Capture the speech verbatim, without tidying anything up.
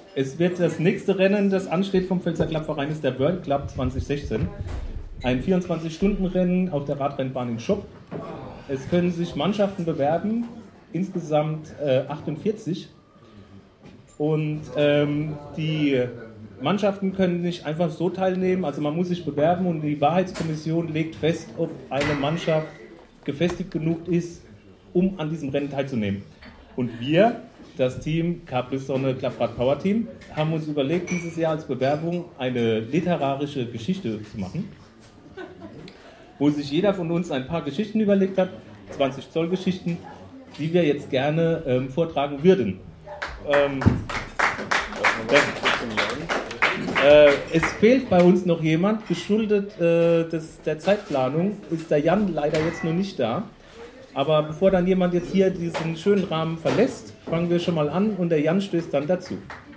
Es wird das nächste Rennen, das ansteht vom Pfälzer Klappverein, ist der World Club zwanzig sechzehn. Ein vierundzwanzig-Stunden-Rennen auf der Radrennbahn in Schopp. Es können sich Mannschaften bewerben, insgesamt äh, achtundvierzig. Und ähm, die Mannschaften können nicht einfach so teilnehmen, also man muss sich bewerben und die Wahrheitskommission legt fest, ob eine Mannschaft gefestigt genug ist, um an diesem Rennen teilzunehmen. Und wir, das Team K-Sonne Klapprad Power Team, haben uns überlegt, dieses Jahr als Bewerbung eine literarische Geschichte zu machen, wo sich jeder von uns ein paar Geschichten überlegt hat, zwanzig Zoll Geschichten, die wir jetzt gerne ähm, vortragen würden. Ähm, äh, es fehlt bei uns noch jemand, geschuldet äh, des, der Zeitplanung ist der Jan leider jetzt noch nicht da. Aber bevor dann jemand jetzt hier diesen schönen Rahmen verlässt, fangen wir schon mal an und der Jan stößt dann dazu.